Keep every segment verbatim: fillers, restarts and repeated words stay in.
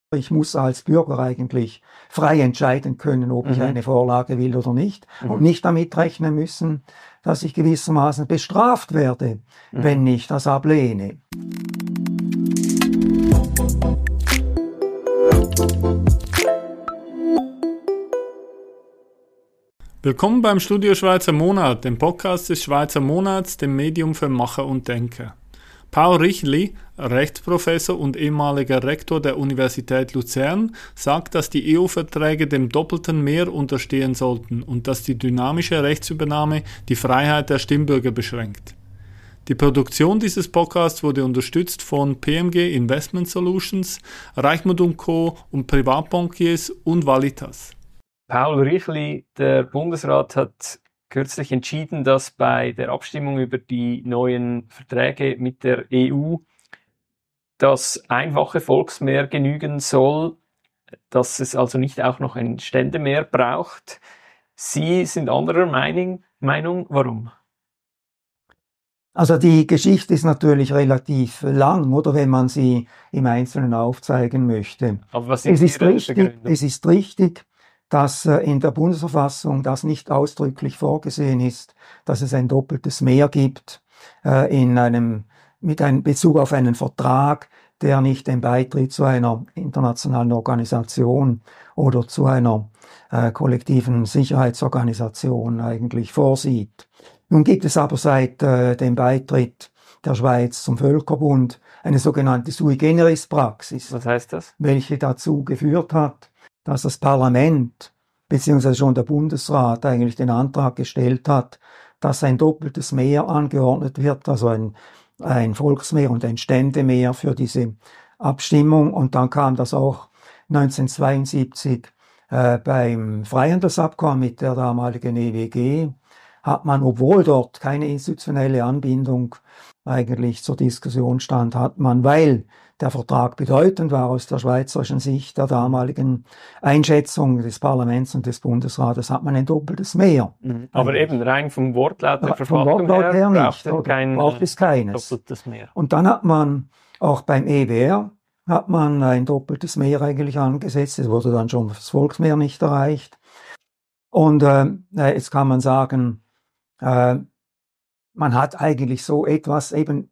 Ich muss als Bürger eigentlich frei entscheiden können, ob mhm. ich eine Vorlage will oder nicht mhm. und nicht damit rechnen müssen, dass ich gewissermaßen bestraft werde, mhm. wenn ich das ablehne. Willkommen beim Studio Schweizer Monat, dem Podcast des Schweizer Monats, dem Medium für Macher und Denker. Paul Richli, Rechtsprofessor und ehemaliger Rektor der Universität Luzern, sagt, dass die E U-Verträge dem doppelten Mehr unterstehen sollten und dass die dynamische Rechtsübernahme die Freiheit der Stimmbürger beschränkt. Die Produktion dieses Podcasts wurde unterstützt von P M G Investment Solutions, Reichmuth und Co. und Privatbankiers und Valitas. Paul Richli, der Bundesrat hat kürzlich entschieden, dass bei der Abstimmung über die neuen Verträge mit der E U das einfache Volksmehr genügen soll, dass es also nicht auch noch ein Ständemehr braucht. Sie sind anderer Meinung. Meinung. Warum? Also die Geschichte ist natürlich relativ lang, oder wenn man sie im Einzelnen aufzeigen möchte. Aber was sind es ist Ihre richtig, Begründung? Es ist richtig, dass in der Bundesverfassung das nicht ausdrücklich vorgesehen ist, dass es ein doppeltes Mehr gibt äh, in einem mit einem Bezug auf einen Vertrag, der nicht den Beitritt zu einer internationalen Organisation oder zu einer äh, kollektiven Sicherheitsorganisation eigentlich vorsieht. Nun gibt es aber seit äh, dem Beitritt der Schweiz zum Völkerbund eine sogenannte Sui Generis Praxis. Was heißt das? Welche dazu geführt hat, dass das Parlament beziehungsweise schon der Bundesrat eigentlich den Antrag gestellt hat, dass ein doppeltes Mehr angeordnet wird, also ein, ein Volksmehr und ein Ständemehr für diese Abstimmung. Und dann kam das auch neunzehnhundertzweiundsiebzig äh, beim Freihandelsabkommen mit der damaligen E W G, hat man, obwohl dort keine institutionelle Anbindung eigentlich zur Diskussion stand, hat man, weil der Vertrag bedeutend war aus der schweizerischen Sicht der damaligen Einschätzung des Parlaments und des Bundesrates, hat man ein doppeltes Mehr. Mhm. Aber eben rein vom Wortlaut der ja, Verfassung Wortlaut her, her braucht, nicht, kein, braucht es keines. Doppeltes Mehr. Und dann hat man auch beim E W R hat man ein doppeltes Mehr eigentlich angesetzt. Es wurde dann schon das Volksmehr nicht erreicht. Und äh, jetzt kann man sagen, äh, man hat eigentlich so etwas eben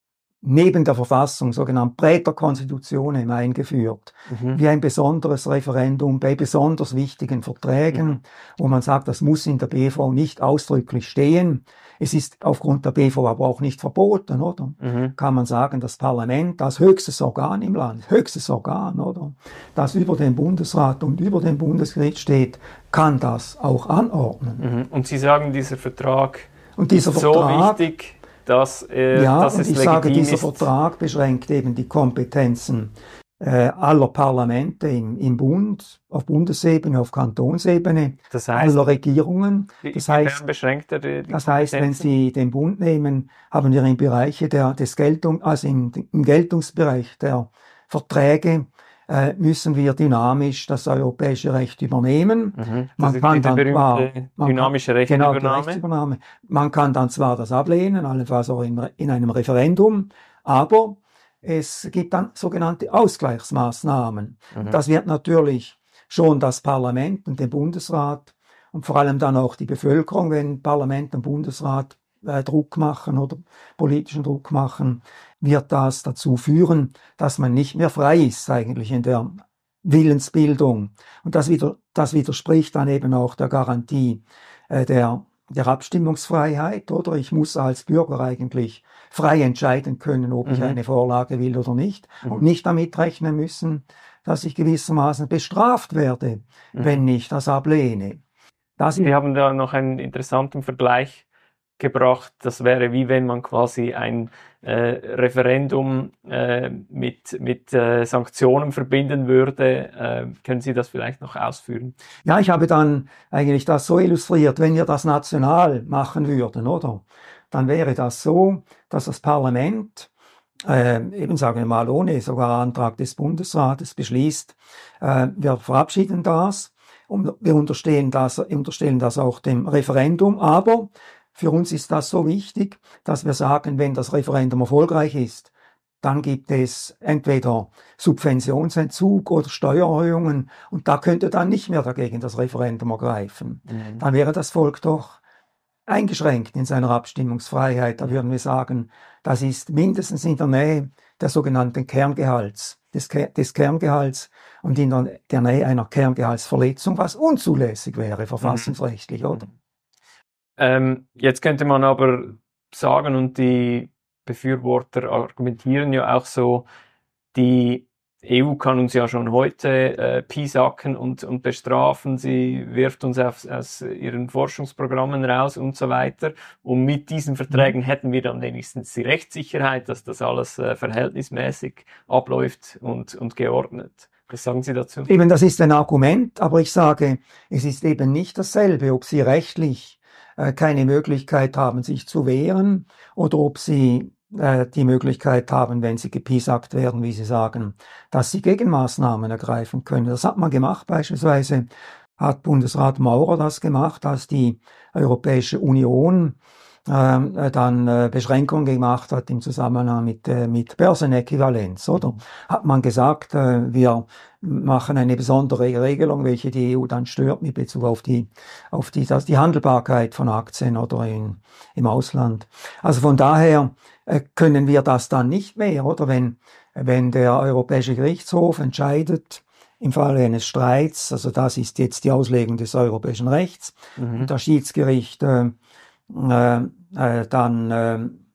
neben der Verfassung, sogenannt Praeter Constitutionem, eingeführt, mhm. wie ein besonderes Referendum bei besonders wichtigen Verträgen, mhm. wo man sagt, das muss in der B V nicht ausdrücklich stehen. Es ist aufgrund der B V aber auch nicht verboten, oder? Mhm. Kann man sagen, das Parlament, das höchstes Organ im Land, höchstes Organ, oder? Das über den Bundesrat und über den Bundesgericht steht, kann das auch anordnen. Mhm. Und Sie sagen, dieser Vertrag und dieser ist Vertrag, so wichtig, dass, äh, ja, dass es und ich legitim sage, dieser ist. Vertrag beschränkt eben die Kompetenzen äh, aller Parlamente im, im Bund, auf Bundesebene, auf Kantonsebene, das heißt, aller Regierungen. Das wie, heißt, beschränkt er die, die das heißt, wenn Sie den Bund nehmen, haben wir im Bereiche der, des Geltung, also im, im Geltungsbereich der Verträge, äh, müssen wir dynamisch das europäische Recht übernehmen. Mhm. Man kann dann zwar, man dynamische kann, genau, Rechtsübernahme. Rechtsübernahme. Man kann dann zwar das ablehnen, allenfalls auch in, in einem Referendum, aber es gibt dann sogenannte Ausgleichsmaßnahmen. Mhm. Das wird natürlich schon das Parlament und den Bundesrat und vor allem dann auch die Bevölkerung, wenn Parlament und Bundesrat äh, Druck machen oder politischen Druck machen, wird das dazu führen, dass man nicht mehr frei ist eigentlich in der Willensbildung. Und das, wieder, das widerspricht dann eben auch der Garantie äh, der, der Abstimmungsfreiheit, oder? Ich muss als Bürger eigentlich frei entscheiden können, ob mhm. ich eine Vorlage will oder nicht mhm. und nicht damit rechnen müssen, dass ich gewissermaßen bestraft werde, mhm. wenn ich das ablehne. Das Sie haben da noch einen interessanten Vergleich gebracht. Das wäre wie wenn man quasi ein äh, Referendum äh, mit, mit äh, Sanktionen verbinden würde. Äh, können Sie das vielleicht noch ausführen? Ja, ich habe dann eigentlich das so illustriert, wenn wir das national machen würden, oder? Dann wäre das so, dass das Parlament äh, eben sagen wir mal ohne sogar Antrag des Bundesrates beschließt, äh, wir verabschieden das und wir unterstellen das, unterstellen das auch dem Referendum, aber für uns ist das so wichtig, dass wir sagen, wenn das Referendum erfolgreich ist, dann gibt es entweder Subventionsentzug oder Steuererhöhungen und da könnte dann nicht mehr dagegen das Referendum ergreifen. Mhm. Dann wäre das Volk doch eingeschränkt in seiner Abstimmungsfreiheit. Da würden wir sagen, das ist mindestens in der Nähe der sogenannten Kerngehalts, des, des Kerngehalts und in der, der Nähe einer Kerngehaltsverletzung, was unzulässig wäre, verfassungsrechtlich, mhm. oder? Ähm, jetzt könnte man aber sagen, und die Befürworter argumentieren ja auch so, die E U kann uns ja schon heute äh, piesacken und, und bestrafen, sie wirft uns auf, aus ihren Forschungsprogrammen raus und so weiter. Und mit diesen Verträgen hätten wir dann wenigstens die Rechtssicherheit, dass das alles äh, verhältnismäßig abläuft und, und geordnet. Was sagen Sie dazu? Eben, das ist ein Argument, aber ich sage, es ist eben nicht dasselbe, ob Sie rechtlich äh, keine Möglichkeit haben, sich zu wehren oder ob Sie die Möglichkeit haben, wenn sie gepiesackt werden, wie sie sagen, dass sie Gegenmaßnahmen ergreifen können. Das hat man gemacht, beispielsweise hat Bundesrat Maurer das gemacht, als die Europäische Union äh, dann äh, Beschränkungen gemacht hat im Zusammenhang mit, äh, mit Börsenäquivalenz, oder? Hat man gesagt, äh, wir machen eine besondere Regelung, welche die E U dann stört mit Bezug auf die, auf die, das, die Handelbarkeit von Aktien oder in, im Ausland. Also von daher äh, können wir das dann nicht mehr, oder? Wenn, wenn der Europäische Gerichtshof entscheidet, im Falle eines Streits, also das ist jetzt die Auslegung des europäischen Rechts, mhm. und das Schiedsgericht äh, äh, äh, dann äh,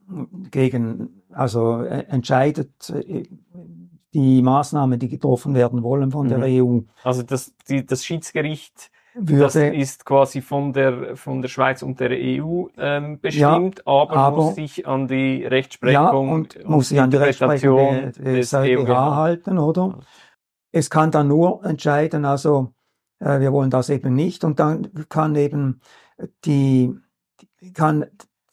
gegen, also äh, entscheidet, äh, die Maßnahmen, die getroffen werden wollen von mhm. der E U. Also das, die, das Schiedsgericht, würde, das ist quasi von der, von der Schweiz und der E U ähm, bestimmt, ja, aber, aber muss sich an die Rechtsprechung ja, und, und muss sich an die Rechtsprechung des E U G halten, oder? Es kann dann nur entscheiden, also äh, wir wollen das eben nicht, und dann kann eben die, kann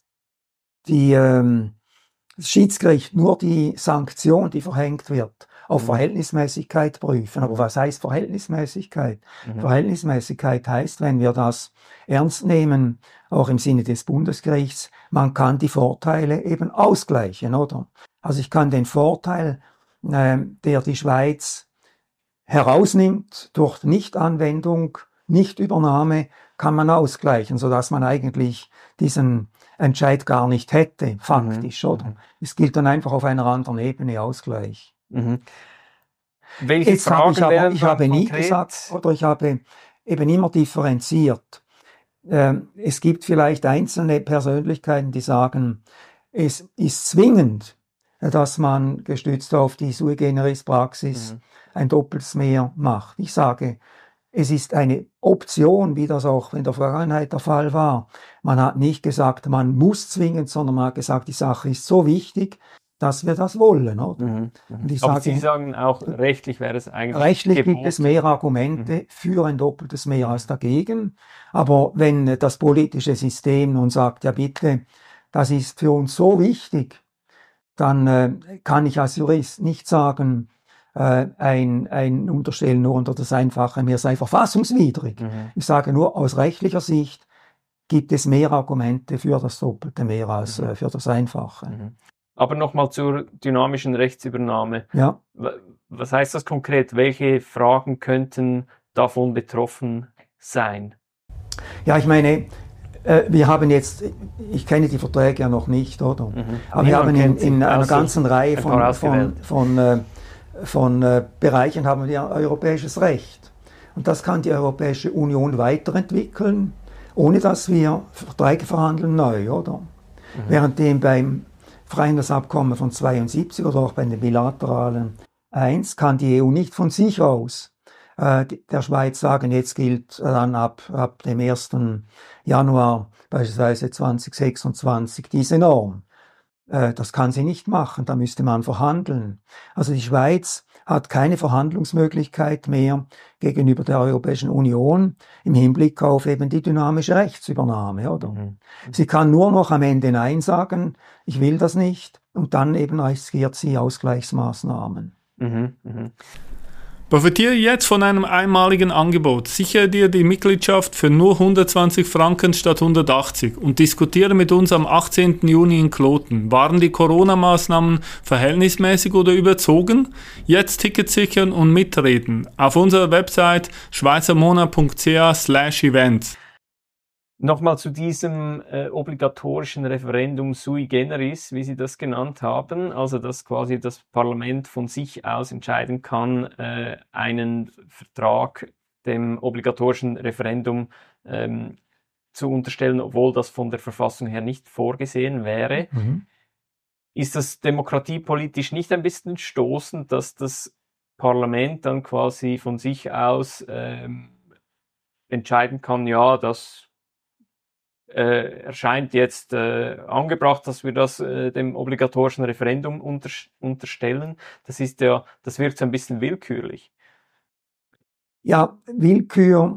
die ähm, das Schiedsgericht nur die Sanktion, die verhängt wird, auf mhm. Verhältnismäßigkeit prüfen. Aber was heißt Verhältnismäßigkeit? Mhm. Verhältnismäßigkeit heißt, wenn wir das ernst nehmen, auch im Sinne des Bundesgerichts, man kann die Vorteile eben ausgleichen, oder? Also ich kann den Vorteil, äh, der die Schweiz herausnimmt durch Nichtanwendung, Nichtübernahme, kann man ausgleichen, sodass man eigentlich diesen Entscheid gar nicht hätte, faktisch, mhm. oder? Es gilt dann einfach auf einer anderen Ebene Ausgleich. Mhm. Welche Jetzt Fragen habe ich aber, ich habe nie konkret? gesagt, oder ich habe eben immer differenziert. Ähm, es gibt vielleicht einzelne Persönlichkeiten, die sagen, es ist zwingend, dass man gestützt auf die Sui Generis Praxis mhm. ein doppeltes Mehr macht. Ich sage, es ist eine Option, wie das auch in der Vergangenheit der Fall war. Man hat nicht gesagt, man muss zwingend, sondern man hat gesagt, die Sache ist so wichtig, dass wir das wollen. Oder? Mhm. Und ich Aber sage, Sie sagen auch, rechtlich wäre es eigentlich rechtlich geboten. Gibt es mehr Argumente mhm. für ein doppeltes Mehr als dagegen. Aber wenn das politische System nun sagt, ja bitte, das ist für uns so wichtig, dann äh, kann ich als Jurist nicht sagen, ein, ein Unterstellen nur unter das einfache Mehr sei verfassungswidrig. Mhm. Ich sage nur, aus rechtlicher Sicht gibt es mehr Argumente für das doppelte Mehr als mhm. für das einfache. Mhm. Aber nochmal zur dynamischen Rechtsübernahme. Ja. Was heißt das konkret? Welche Fragen könnten davon betroffen sein? Ja, ich meine, wir haben jetzt, ich kenne die Verträge ja noch nicht, oder? Mhm. Aber wir haben in, in einer ganzen Reihe von, von, von äh, von äh, Bereichen haben wir europäisches Recht. Und das kann die Europäische Union weiterentwickeln, ohne dass wir Verträge verhandeln neu, oder? Mhm. Währenddem beim Freihandelsabkommen von zweiundsiebzig oder auch bei den bilateralen eins kann die E U nicht von sich aus äh, der Schweiz sagen, jetzt gilt dann ab, ab dem ersten Januar beispielsweise zweitausendsechsundzwanzig diese Norm. Das kann sie nicht machen, da müsste man verhandeln. Also die Schweiz hat keine Verhandlungsmöglichkeit mehr gegenüber der Europäischen Union im Hinblick auf eben die dynamische Rechtsübernahme, oder? Mhm. Sie kann nur noch am Ende Nein sagen, ich will das nicht, und dann eben riskiert sie Ausgleichsmaßnahmen. Mhm. Mhm. Profitiere jetzt von einem einmaligen Angebot. Sichere dir die Mitgliedschaft für nur hundertzwanzig Franken statt hundertachtzig und diskutiere mit uns am achtzehnten Juni in Kloten. Waren die Corona-Maßnahmen verhältnismäßig oder überzogen? Jetzt Tickets sichern und mitreden. Auf unserer Website schweizermonat punkt c h slash events. Nochmal zu diesem äh, obligatorischen Referendum sui generis, wie Sie das genannt haben, also dass quasi das Parlament von sich aus entscheiden kann, äh, einen Vertrag dem obligatorischen Referendum ähm, zu unterstellen, obwohl das von der Verfassung her nicht vorgesehen wäre. Mhm. Ist das demokratiepolitisch nicht ein bisschen stoßend, dass das Parlament dann quasi von sich aus ähm, entscheiden kann, ja, das Äh, erscheint jetzt äh, angebracht, dass wir das äh, dem obligatorischen Referendum unter, unterstellen. Das ist ja, das wirkt so ein bisschen willkürlich. Ja, Willkür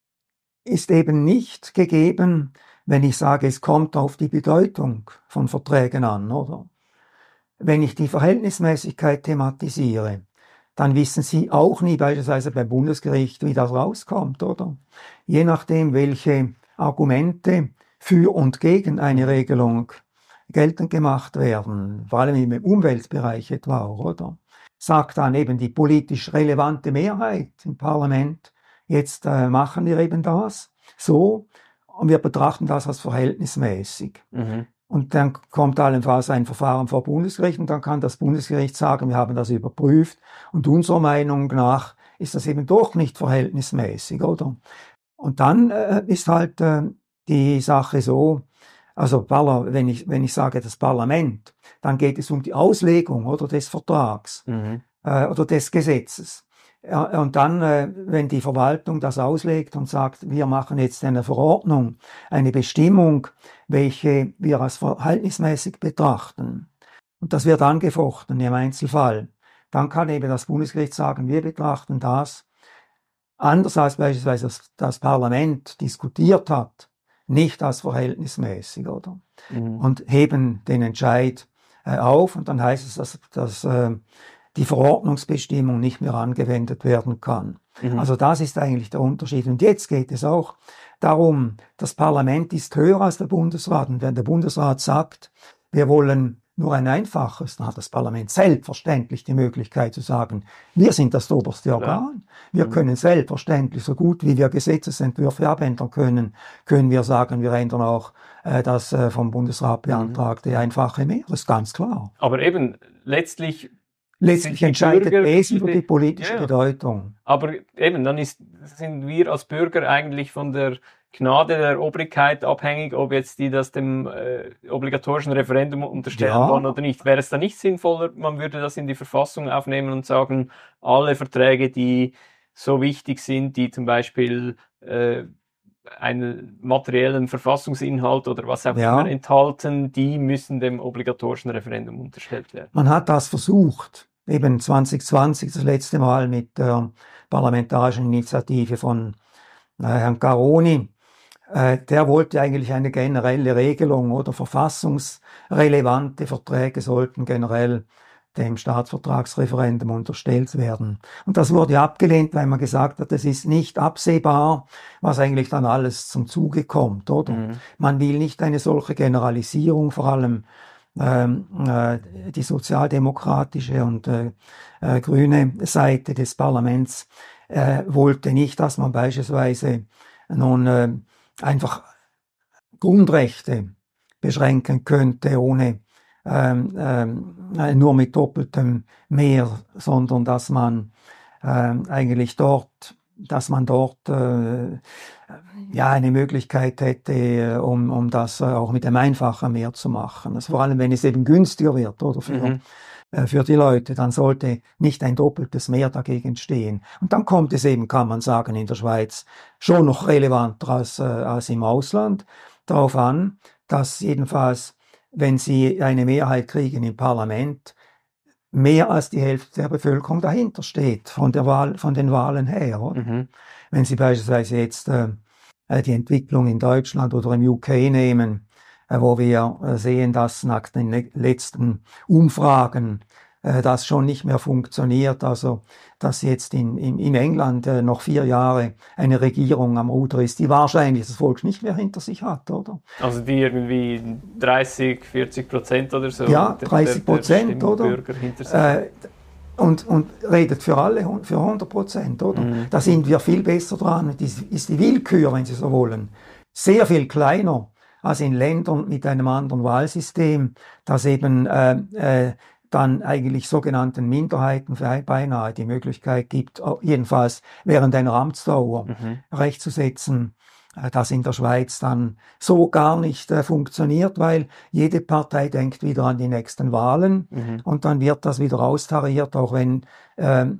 ist eben nicht gegeben, wenn ich sage, es kommt auf die Bedeutung von Verträgen an, oder? Wenn ich die Verhältnismäßigkeit thematisiere, dann wissen Sie auch nie, beispielsweise beim Bundesgericht, wie das rauskommt, oder? Je nachdem, welche Argumente für und gegen eine Regelung geltend gemacht werden, vor allem im Umweltbereich etwa, oder? Sagt dann eben die politisch relevante Mehrheit im Parlament, jetzt äh, machen wir eben das, so, und wir betrachten das als verhältnismäßig. Mhm. Und dann kommt allenfalls ein Verfahren vor Bundesgericht und dann kann das Bundesgericht sagen, wir haben das überprüft und unserer Meinung nach ist das eben doch nicht verhältnismäßig, oder? Und dann äh, ist halt äh, die Sache so, also wenn ich, wenn ich sage das Parlament, dann geht es um die Auslegung oder des Vertrags mhm. äh, oder des Gesetzes. Ja, und dann, äh, wenn die Verwaltung das auslegt und sagt, wir machen jetzt eine Verordnung, eine Bestimmung, welche wir als verhältnismäßig betrachten, und das wird angefochten im Einzelfall, dann kann eben das Bundesgericht sagen, wir betrachten das anders als beispielsweise das, das Parlament diskutiert hat, nicht als verhältnismäßig, oder? Mhm. Und heben den Entscheid äh, auf und dann heißt es, dass, dass äh, die Verordnungsbestimmung nicht mehr angewendet werden kann. Mhm. Also das ist eigentlich der Unterschied. Und jetzt geht es auch darum, das Parlament ist höher als der Bundesrat. Und wenn der Bundesrat sagt, wir wollen nur ein einfaches, dann hat das Parlament selbstverständlich die Möglichkeit zu sagen, wir sind das oberste Organ. Wir mhm. können selbstverständlich, so gut wie wir Gesetzesentwürfe abändern können, können wir sagen, wir ändern auch äh, das äh, vom Bundesrat beantragte mhm. einfache Mehr. Das ist ganz klar. Aber eben, letztlich Letztlich entscheidet es über die politische ja. Bedeutung. Aber eben, dann ist, sind wir als Bürger eigentlich von der Gnade der Obrigkeit abhängig, ob jetzt die das dem äh, obligatorischen Referendum unterstellen ja. wollen oder nicht. Wäre es dann nicht sinnvoller, man würde das in die Verfassung aufnehmen und sagen, alle Verträge, die so wichtig sind, die zum Beispiel äh, einen materiellen Verfassungsinhalt oder was auch ja. immer enthalten, die müssen dem obligatorischen Referendum unterstellt werden. Man hat das versucht, eben zwanzig zwanzig das letzte Mal mit der parlamentarischen Initiative von äh, Herrn Caroni. Äh, der wollte eigentlich eine generelle Regelung oder verfassungsrelevante Verträge sollten generell dem Staatsvertragsreferendum unterstellt werden. Und das wurde abgelehnt, weil man gesagt hat, es ist nicht absehbar, was eigentlich dann alles zum Zuge kommt, oder? Mhm. Man will nicht eine solche Generalisierung, vor allem ähm, äh, die sozialdemokratische und äh, äh, grüne Seite des Parlaments äh, wollte nicht, dass man beispielsweise nun äh, einfach Grundrechte beschränken könnte, ohne Ähm, ähm, nur mit doppeltem Mehr, sondern dass man ähm, eigentlich dort, dass man dort äh, ja eine Möglichkeit hätte, um, um das auch mit einem einfachen Mehr zu machen. Also vor allem, wenn es eben günstiger wird oder für, mhm. äh, für die Leute, dann sollte nicht ein doppeltes Mehr dagegen stehen. Und dann kommt es eben, kann man sagen, in der Schweiz schon noch relevanter als, äh, als im Ausland darauf an, dass jedenfalls wenn sie eine Mehrheit kriegen im Parlament, mehr als die Hälfte der Bevölkerung dahinter steht, von der Wahl, von den Wahlen her, oder? Mhm. Wenn Sie beispielsweise jetzt äh, die Entwicklung in Deutschland oder im U K nehmen, äh, wo wir äh, sehen, dass nach den letzten Umfragen äh, das schon nicht mehr funktioniert. Also, dass jetzt in, in, in England äh, noch vier Jahre eine Regierung am Ruder ist, die wahrscheinlich das Volk nicht mehr hinter sich hat, oder? Also die irgendwie dreißig, vierzig Prozent oder so? Ja, dreißig Prozent, oder? Bürger hinter sich. Äh, und, und redet für alle, für hundert Prozent, oder? Mhm. Da sind wir viel besser dran. Das ist die Willkür, wenn Sie so wollen, sehr viel kleiner als in Ländern mit einem anderen Wahlsystem, das eben äh, äh, dann eigentlich sogenannten Minderheiten beinahe die Möglichkeit gibt, jedenfalls während einer Amtsdauer mhm. Recht zu setzen, das in der Schweiz dann so gar nicht äh, funktioniert, weil jede Partei denkt wieder an die nächsten Wahlen mhm. und dann wird das wieder austariert, auch wenn, äh, äh,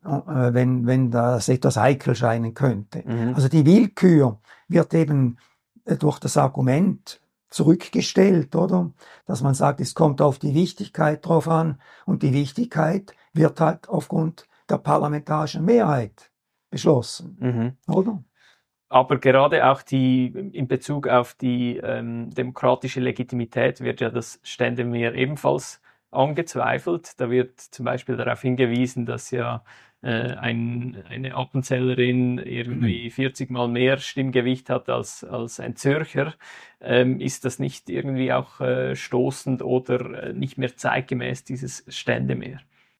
wenn, wenn das etwas heikel scheinen könnte. Mhm. Also die Willkür wird eben äh, durch das Argument zurückgestellt, oder? Dass man sagt, es kommt auf die Wichtigkeit drauf an und die Wichtigkeit wird halt aufgrund der parlamentarischen Mehrheit beschlossen, mhm. oder? Aber gerade auch die, in Bezug auf die ähm, demokratische Legitimität wird ja das Ständemehr ebenfalls angezweifelt. Da wird zum Beispiel darauf hingewiesen, dass ja äh, ein, eine Appenzellerin irgendwie vierzig Mal mehr Stimmgewicht hat als, als ein Zürcher. Ähm, ist das nicht irgendwie auch äh, stoßend oder äh, nicht mehr zeitgemäß, dieses Ständemehr?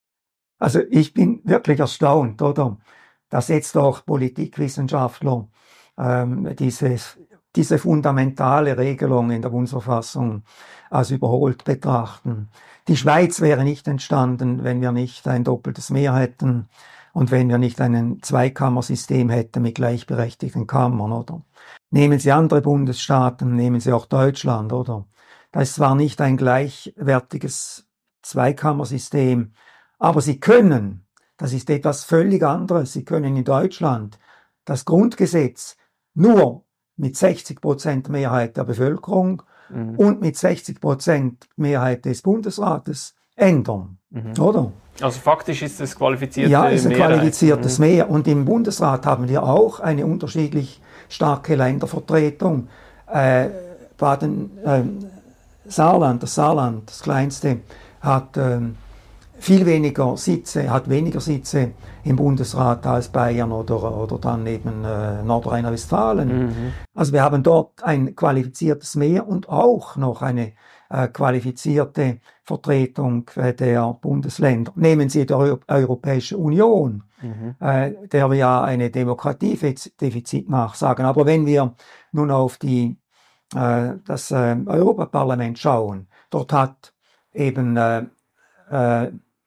Also ich bin wirklich erstaunt, oder? Dass jetzt auch Politikwissenschaftler ähm, dieses, diese fundamentale Regelung in der Bundesverfassung als überholt betrachten. Die Schweiz wäre nicht entstanden, wenn wir nicht ein doppeltes Mehr hätten und wenn wir nicht ein Zweikammersystem hätten mit gleichberechtigten Kammern, oder? Nehmen Sie andere Bundesstaaten, nehmen Sie auch Deutschland, oder? Da ist zwar nicht ein gleichwertiges Zweikammersystem, aber Sie können, das ist etwas völlig anderes, Sie können in Deutschland das Grundgesetz nur mit sechzig Prozent Mehrheit der Bevölkerung mhm. und mit sechzig Prozent Mehrheit des Bundesrates ändern, mhm. oder? Also faktisch ist es qualifizierte Ja, es ist ein Mehrheit. qualifiziertes mhm. Mehr. Und im Bundesrat haben wir auch eine unterschiedlich starke Ländervertretung. Äh, Baden, äh, Saarland, das Saarland, das kleinste, hat äh, viel weniger Sitze, hat weniger Sitze im Bundesrat als Bayern oder, oder dann eben äh, Nordrhein-Westfalen. Mhm. Also wir haben dort ein qualifiziertes Mehr und auch noch eine äh, qualifizierte Vertretung äh, der Bundesländer. Nehmen Sie die Euro- Europäische Union, mhm. äh, der wir ja eine Demokratiedefizit nachsagen. Aber wenn wir nun auf die, äh, das äh, Europaparlament schauen, dort hat eben äh, äh,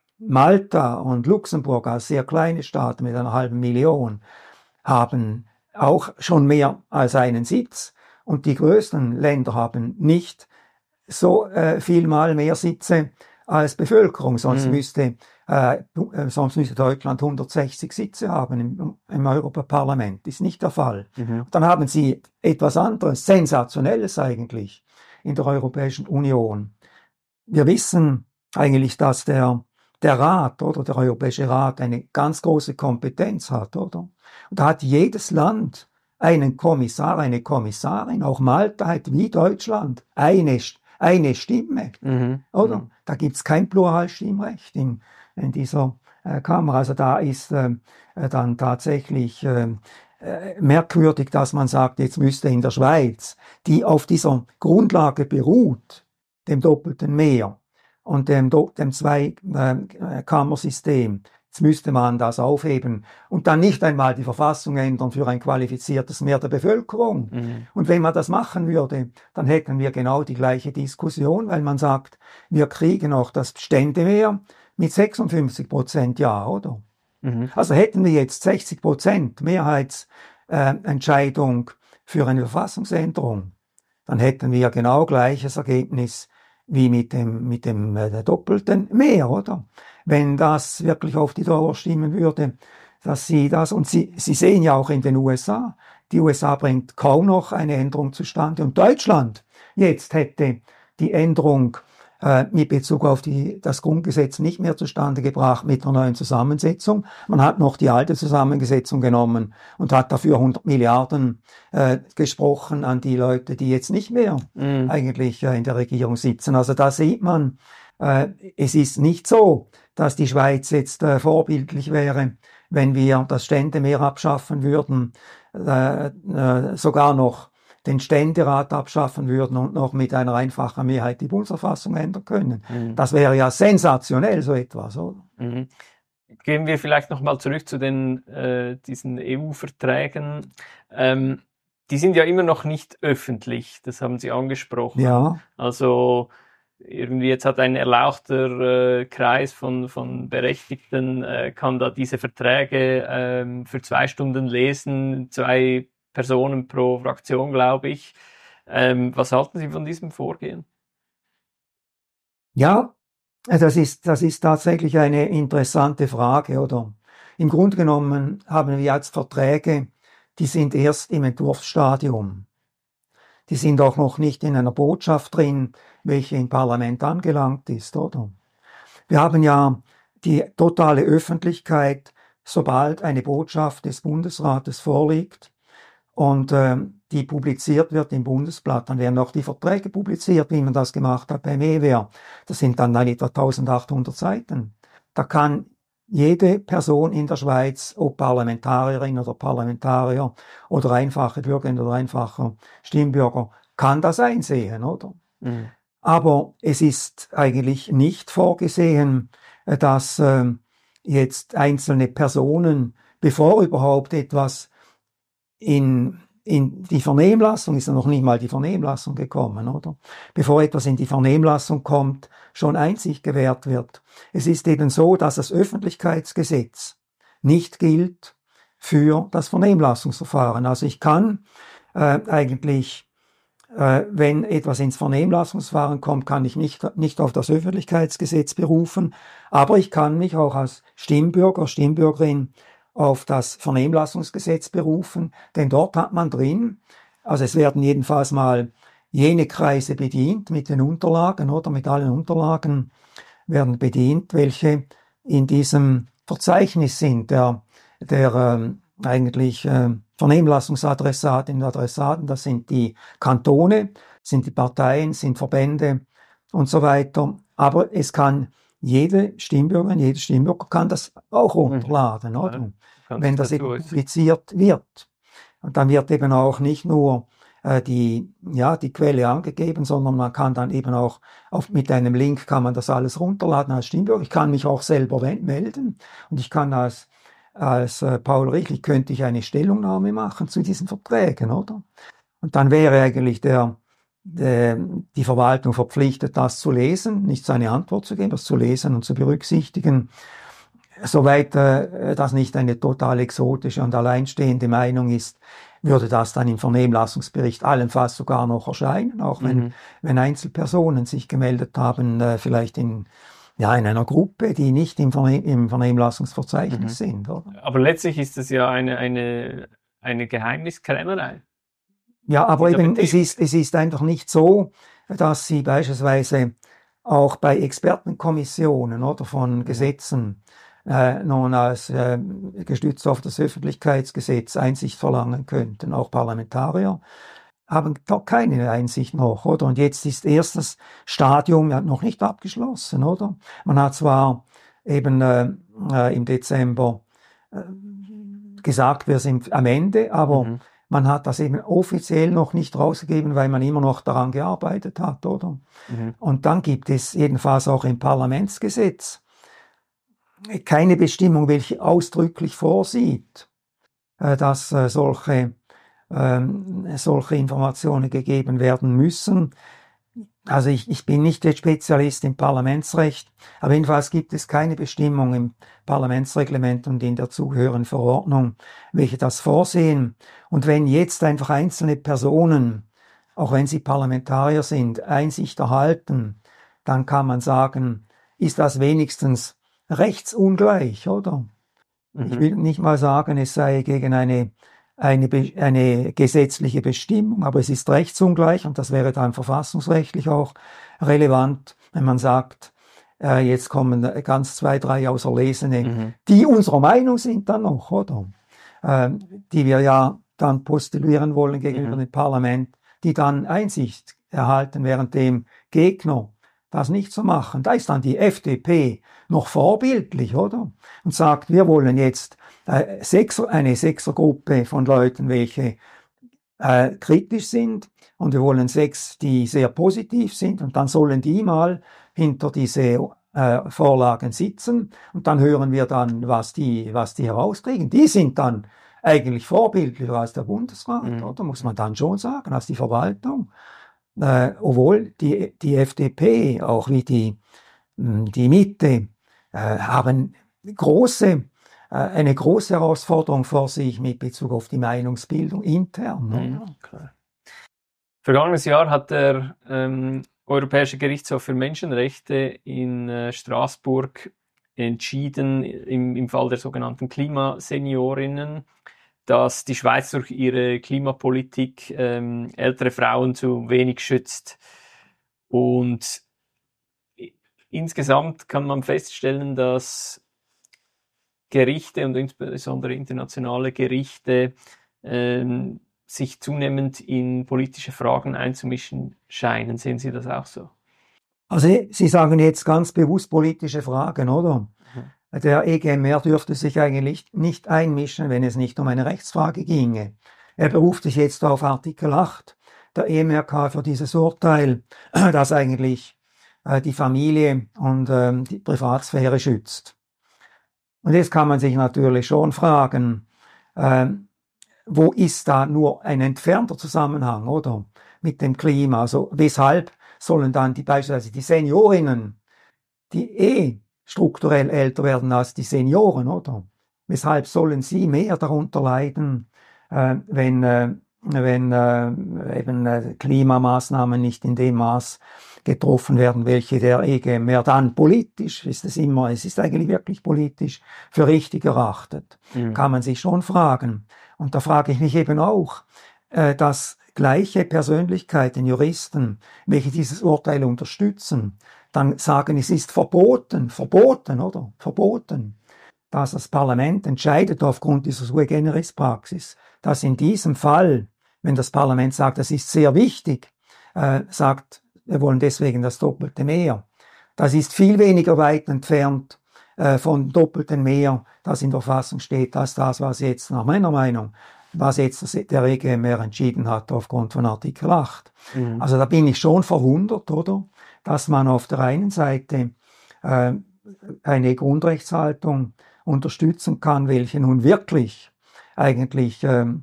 Malta und Luxemburg als sehr kleine Staaten mit einer halben Million haben auch schon mehr als einen Sitz und die größten Länder haben nicht so äh, viel mal mehr Sitze als Bevölkerung, sonst mhm. müsste äh, sonst müsste Deutschland hundertsechzig Sitze haben im, im Europaparlament. Ist nicht der Fall. Mhm. Dann haben sie etwas anderes, Sensationelles eigentlich in der Europäischen Union. Wir wissen eigentlich, dass der der Rat, oder der Europäische Rat, eine ganz große Kompetenz hat, oder? Und da hat jedes Land einen Kommissar, eine Kommissarin, auch Malta hat wie Deutschland eine, eine Stimme, mhm. oder? Mhm. Da gibt's kein Pluralstimmrecht in, in dieser äh, Kammer. Also da ist äh, dann tatsächlich äh, merkwürdig, dass man sagt, jetzt müsste in der Schweiz, die auf dieser Grundlage beruht, dem doppelten Mehr, und dem, dem Zweikammersystem. Jetzt müsste man das aufheben und dann nicht einmal die Verfassung ändern für ein qualifiziertes Mehr der Bevölkerung. Mhm. Und wenn man das machen würde, dann hätten wir genau die gleiche Diskussion, weil man sagt, wir kriegen auch das Ständemehr mit sechsundfünfzig Prozent Ja, oder? Mhm. Also hätten wir jetzt sechzig Prozent Mehrheitsentscheidung äh, für eine Verfassungsänderung, dann hätten wir genau gleiches Ergebnis wie mit dem, mit dem äh, doppelten Mehr, oder? Wenn das wirklich auf die Dauer stimmen würde, dass sie das, und sie, sie sehen ja auch in den U S A, die U S A bringt kaum noch eine Änderung zustande und Deutschland jetzt hätte die Änderung äh, mit Bezug auf die, das Grundgesetz nicht mehr zustande gebracht mit einer neuen Zusammensetzung. Man hat noch die alte Zusammensetzung genommen und hat dafür hundert Milliarden äh, gesprochen an die Leute, die jetzt nicht mehr mhm. eigentlich äh, in der Regierung sitzen. Also da sieht man, äh, es ist nicht so, dass die Schweiz jetzt äh, vorbildlich wäre, wenn wir das Ständemehr abschaffen würden, äh, äh, sogar noch den Ständerat abschaffen würden und noch mit einer einfachen Mehrheit die Bundesverfassung ändern können. Mhm. Das wäre ja sensationell, so etwas, oder? Mhm. Gehen wir vielleicht nochmal zurück zu den, äh, diesen E U-Verträgen. Ähm, die sind ja immer noch nicht öffentlich, das haben Sie angesprochen. Ja. Also irgendwie jetzt hat ein erlauchter äh, Kreis von, von Berechtigten, äh, kann da diese Verträge ähm, für zwei Stunden lesen, zwei Personen pro Fraktion, glaube ich. Ähm, was halten Sie von diesem Vorgehen? Ja, das ist, das ist tatsächlich eine interessante Frage, oder? Im Grunde genommen haben wir jetzt Verträge, die sind erst im Entwurfsstadium. Die sind auch noch nicht in einer Botschaft drin, welche im Parlament angelangt ist, oder? Wir haben ja die totale Öffentlichkeit, sobald eine Botschaft des Bundesrates vorliegt und äh, die publiziert wird im Bundesblatt, dann werden auch die Verträge publiziert, wie man das gemacht hat beim E W R. Das sind dann etwa eintausendachthundert Seiten. Da kann jede Person in der Schweiz, ob Parlamentarierin oder Parlamentarier oder einfache Bürgerin oder einfacher Stimmbürger, kann das einsehen, oder? Mhm. Aber es ist eigentlich nicht vorgesehen, dass äh, jetzt einzelne Personen, bevor überhaupt etwas in, in die Vernehmlassung, ist ja noch nicht mal die Vernehmlassung gekommen, oder? Bevor etwas in die Vernehmlassung kommt, schon Einsicht gewährt wird. Es ist eben so, dass das Öffentlichkeitsgesetz nicht gilt für das Vernehmlassungsverfahren. Also ich kann äh, eigentlich, äh, wenn etwas ins Vernehmlassungsverfahren kommt, kann ich nicht, nicht auf das Öffentlichkeitsgesetz berufen, aber ich kann mich auch als Stimmbürger, Stimmbürgerin auf das Vernehmlassungsgesetz berufen, denn dort hat man drin, also es werden jedenfalls mal jene Kreise bedient mit den Unterlagen oder mit allen Unterlagen werden bedient, welche in diesem Verzeichnis sind, der, der ähm, eigentlich äh, Vernehmlassungsadressaten und Adressaten, das sind die Kantone, sind die Parteien, sind Verbände und so weiter, aber es kann jede Stimmbürgerin, jeder Stimmbürger kann das auch runterladen, mhm. oder? Ja, wenn das eben publiziert wird. Und dann wird eben auch nicht nur äh, die, ja, die Quelle angegeben, sondern man kann dann eben auch auf, mit einem Link kann man das alles runterladen als Stimmbürger. Ich kann mich auch selber melden und ich kann als, als äh, Paul Richli könnte ich eine Stellungnahme machen zu diesen Verträgen, oder? Und dann wäre eigentlich der die Verwaltung verpflichtet, das zu lesen, nicht seine Antwort zu geben, das zu lesen und zu berücksichtigen. Soweit äh, das nicht eine total exotische und alleinstehende Meinung ist, würde das dann im Vernehmlassungsbericht allenfalls sogar noch erscheinen, auch wenn, mhm. wenn Einzelpersonen sich gemeldet haben, äh, vielleicht in, ja, in einer Gruppe, die nicht im, Vernehm, im Vernehmlassungsverzeichnis mhm. sind. Oder? Aber letztlich ist es ja eine, eine, eine Geheimniskrämerei. Ja, aber eben, es ist, es ist einfach nicht so, dass sie beispielsweise auch bei Expertenkommissionen oder von Gesetzen äh, nun als äh, gestützt auf das Öffentlichkeitsgesetz Einsicht verlangen könnten. Auch Parlamentarier haben doch keine Einsicht noch, oder? Und jetzt ist erst das Stadium ja noch nicht abgeschlossen, oder? Man hat zwar eben äh, äh, im Dezember äh, gesagt, wir sind am Ende, aber mhm. man hat das eben offiziell noch nicht rausgegeben, weil man immer noch daran gearbeitet hat, oder? Mhm. Und dann gibt es jedenfalls auch im Parlamentsgesetz keine Bestimmung, welche ausdrücklich vorsieht, äh, dass äh, solche, ähm, solche Informationen gegeben werden müssen. Also ich, ich bin nicht der Spezialist im Parlamentsrecht, aber jedenfalls gibt es keine Bestimmung im Parlamentsreglement und in der zugehörigen Verordnung, welche das vorsehen. Und wenn jetzt einfach einzelne Personen, auch wenn sie Parlamentarier sind, Einsicht erhalten, dann kann man sagen, ist das wenigstens rechtsungleich, oder? Mhm. Ich will nicht mal sagen, es sei gegen eine Eine, eine gesetzliche Bestimmung, aber es ist rechtsungleich und das wäre dann verfassungsrechtlich auch relevant, wenn man sagt, äh, jetzt kommen ganz zwei, drei Auserlesene, mhm. die unserer Meinung sind dann noch, oder? Äh, die wir ja dann postulieren wollen gegenüber mhm. dem Parlament, die dann Einsicht erhalten, während dem Gegner das nicht zu machen. Da ist dann die F D P noch vorbildlich, oder? Und sagt, wir wollen jetzt äh, Sechser, eine Sechsergruppe von Leuten, welche äh, kritisch sind, und wir wollen sechs, die sehr positiv sind, und dann sollen die mal hinter diese äh, Vorlagen sitzen, und dann hören wir dann, was die, was die herauskriegen. Die sind dann eigentlich vorbildlicher als der Bundesrat, mhm. oder? Muss man dann schon sagen, als die Verwaltung. Äh, obwohl die, die F D P, auch wie die, die Mitte, äh, haben große, äh, eine große Herausforderung vor sich mit Bezug auf die Meinungsbildung intern. Mhm, klar. Vergangenes Jahr hat der ähm, Europäische Gerichtshof für Menschenrechte in äh, Straßburg entschieden, im, im Fall der sogenannten Klimaseniorinnen, dass die Schweiz durch ihre Klimapolitik ähm, ältere Frauen zu wenig schützt. Und insgesamt kann man feststellen, dass Gerichte und insbesondere internationale Gerichte ähm, sich zunehmend in politische Fragen einzumischen scheinen. Sehen Sie das auch so? Also Sie sagen jetzt ganz bewusst politische Fragen, oder? Mhm. Der E G M R dürfte sich eigentlich nicht einmischen, wenn es nicht um eine Rechtsfrage ginge. Er beruft sich jetzt auf Artikel acht der E M R K für dieses Urteil, das eigentlich äh, die Familie und ähm, die Privatsphäre schützt. Und jetzt kann man sich natürlich schon fragen, ähm, wo ist da nur ein entfernter Zusammenhang, oder? Mit dem Klima. Also weshalb sollen dann die beispielsweise die Seniorinnen, die eh strukturell älter werden als die Senioren, oder? Weshalb sollen sie mehr darunter leiden, äh, wenn, äh, wenn äh, eben äh, Klimamaßnahmen nicht in dem Maß getroffen werden, welche der E G M R dann politisch, ist es immer, es ist eigentlich wirklich politisch, für richtig erachtet. Mhm. Kann man sich schon fragen. Und da frage ich mich eben auch, äh, dass gleiche Persönlichkeiten, Juristen, welche dieses Urteil unterstützen, dann sagen, es ist verboten, verboten, oder? Verboten, dass das Parlament entscheidet aufgrund dieser Sui Generis Praxis, dass in diesem Fall, wenn das Parlament sagt, das ist sehr wichtig, äh, sagt, wir wollen deswegen das Doppelte mehr. Das ist viel weniger weit entfernt äh, von doppelten Mehr, das in der Verfassung steht, als das, was jetzt nach meiner Meinung, was jetzt der E G M R entschieden hat aufgrund von Artikel acht. Mhm. Also da bin ich schon verwundert, oder? Dass man auf der einen Seite äh, eine Grundrechtshaltung unterstützen kann, welche nun wirklich eigentlich ähm,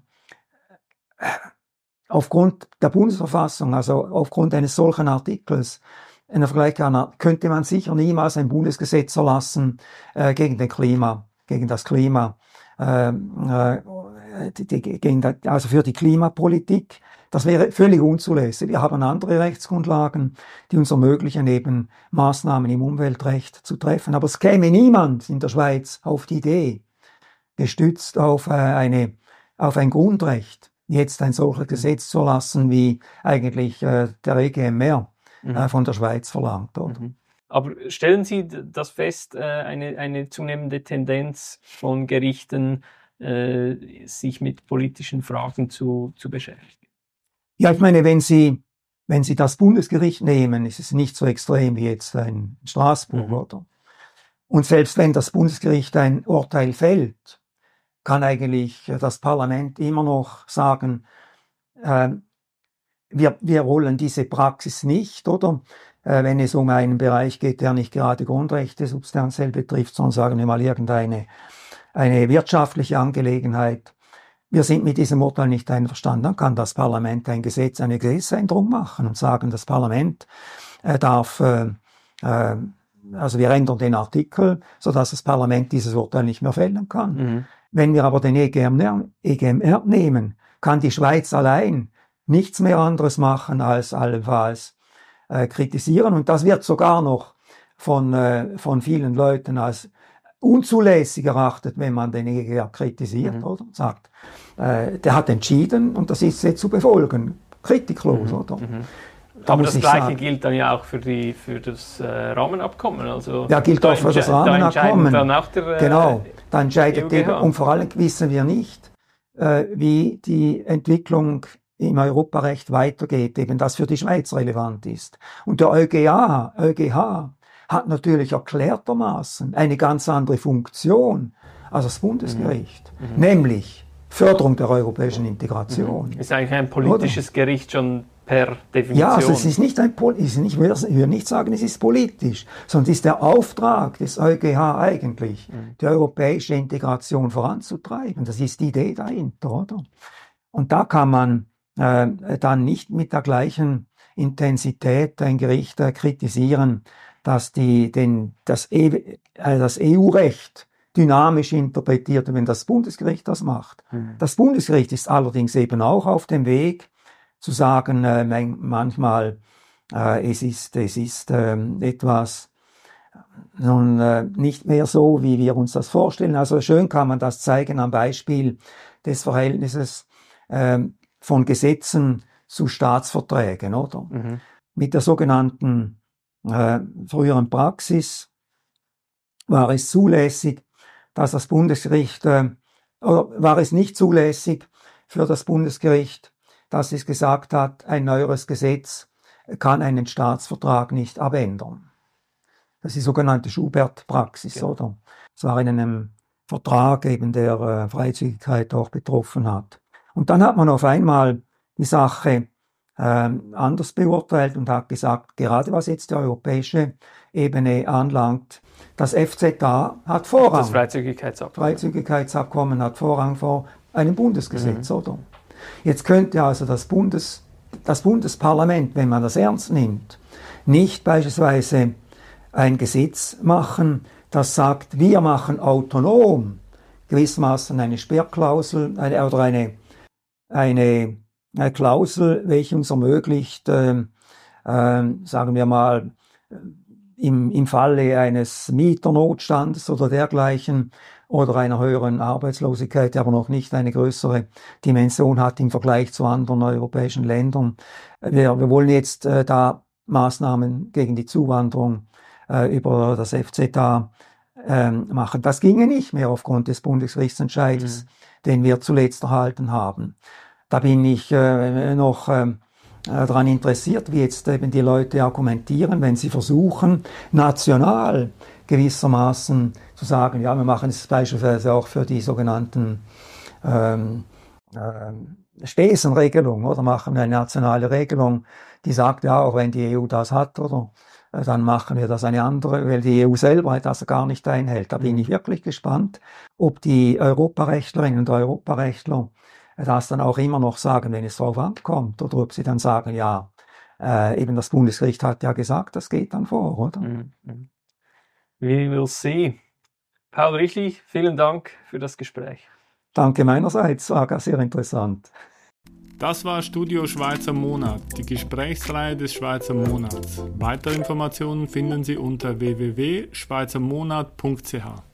aufgrund der Bundesverfassung, also aufgrund eines solchen Artikels, einer Vergleich kann, könnte man sicher niemals ein Bundesgesetz erlassen äh, gegen den Klima, gegen das Klima, äh, äh, die, die, gegen das, also für die Klimapolitik. Das wäre völlig unzulässig. Wir haben andere Rechtsgrundlagen, die uns ermöglichen, eben Maßnahmen im Umweltrecht zu treffen. Aber es käme niemand in der Schweiz auf die Idee, gestützt auf, äh, eine, auf ein Grundrecht, jetzt ein solches Gesetz zu erlassen, wie eigentlich äh, der E G M R mhm. äh, von der Schweiz verlangt. Oder? Mhm. Aber stellen Sie das fest, äh, eine, eine zunehmende Tendenz von Gerichten, äh, sich mit politischen Fragen zu, zu beschäftigen? Ja, ich meine, wenn Sie, wenn Sie das Bundesgericht nehmen, ist es nicht so extrem wie jetzt in Straßburg, mhm. oder? Und selbst wenn das Bundesgericht ein Urteil fällt, kann eigentlich das Parlament immer noch sagen, äh, wir, wir wollen diese Praxis nicht, oder? Äh, wenn es um einen Bereich geht, der nicht gerade Grundrechte substanziell betrifft, sondern sagen wir mal irgendeine eine wirtschaftliche Angelegenheit. Wir sind mit diesem Urteil nicht einverstanden. Dann kann das Parlament ein Gesetz, eine Gesetzesänderung machen und sagen, das Parlament äh, darf, äh, äh, also wir ändern den Artikel, sodass das Parlament dieses Urteil nicht mehr fällen kann. Mhm. Wenn wir aber den E G M R, E G M R nehmen, kann die Schweiz allein nichts mehr anderes machen als allenfalls äh, kritisieren. Und das wird sogar noch von, äh, von vielen Leuten als unzulässig erachtet, wenn man den E G M R kritisiert, mhm. oder? Sagt, äh, der hat entschieden und das ist jetzt zu befolgen. Kritiklos, mhm. oder? Mhm. Da Aber das Gleiche sagen, gilt dann ja auch für, die, für das äh, Rahmenabkommen. Also ja, gilt auch für das Rahmenabkommen. Dann auch der, äh, genau, da entscheidet eben, und vor allem wissen wir nicht, äh, wie die Entwicklung im Europarecht weitergeht, eben das für die Schweiz relevant ist. Und der EuGH, EuGH hat natürlich erklärtermaßen eine ganz andere Funktion als das Bundesgericht, mhm. nämlich Förderung der europäischen Integration. Mhm. Ist eigentlich ein politisches Oder? Gericht schon per Definition. Ja, also es ist nicht ein, ist nicht, ich will nicht sagen, es ist politisch, sondern es ist der Auftrag des EuGH eigentlich, mhm. die europäische Integration voranzutreiben. Das ist die Idee dahinter, oder? Und da kann man äh, dann nicht mit der gleichen Intensität ein Gericht äh, kritisieren, dass die, den, das, e, äh, das E U-Recht dynamisch interpretiert, wenn das Bundesgericht das macht. Mhm. Das Bundesgericht ist allerdings eben auch auf dem Weg, zu sagen, äh, manchmal, äh, es ist, es ist äh, etwas nun äh, nicht mehr so, wie wir uns das vorstellen. Also schön kann man das zeigen am Beispiel des Verhältnisses äh, von Gesetzen zu Staatsverträgen, oder? Mhm. Mit der sogenannten äh, früheren Praxis war es zulässig, dass das Bundesgericht, äh, oder war es nicht zulässig für das Bundesgericht, dass es gesagt hat, ein neueres Gesetz kann einen Staatsvertrag nicht abändern. Das ist die sogenannte Schubert-Praxis, ja. Oder? Das war in einem Vertrag eben, der äh, Freizügigkeit auch betroffen hat. Und dann hat man auf einmal die Sache äh, anders beurteilt und hat gesagt, gerade was jetzt die europäische Ebene anlangt, das F Z A hat Vorrang. Das Freizügigkeitsabkommen. Freizügigkeitsabkommen hat Vorrang vor einem Bundesgesetz, mhm. oder? Jetzt könnte also das, Bundes, das Bundesparlament, wenn man das ernst nimmt, nicht beispielsweise ein Gesetz machen, das sagt, wir machen autonom gewissermaßen eine Sperrklausel eine, oder eine, eine, eine Klausel, welche uns ermöglicht, äh, äh, sagen wir mal, im, im Falle eines Mieternotstands oder dergleichen oder einer höheren Arbeitslosigkeit, die aber noch nicht eine größere Dimension hat im Vergleich zu anderen europäischen Ländern. Wir, wir wollen jetzt äh, da Maßnahmen gegen die Zuwanderung äh, über das F Z A äh, machen. Das ginge nicht mehr aufgrund des Bundesgerichtsentscheides, mhm. den wir zuletzt erhalten haben. Da bin ich äh, noch äh, daran interessiert, wie jetzt eben die Leute argumentieren, wenn sie versuchen, national gewissermaßen zu sagen, ja, wir machen es beispielsweise auch für die sogenannten ähm, ähm, Spesenregelung, oder machen wir eine nationale Regelung, die sagt, ja, auch wenn die E U das hat, oder äh, dann machen wir das eine andere, weil die E U selber das gar nicht einhält. Da bin ich wirklich gespannt, ob die Europarechtlerinnen und Europarechtler das dann auch immer noch sagen, wenn es drauf ankommt, oder ob sie dann sagen, ja, äh, eben das Bundesgericht hat ja gesagt, das geht dann vor, oder? Mm-hmm. We will see. Paul Richli, vielen Dank für das Gespräch. Danke meinerseits, war gar sehr interessant. Das war Studio Schweizer Monat, die Gesprächsreihe des Schweizer Monats. Weitere Informationen finden Sie unter w w w punkt schweizermonat punkt c h.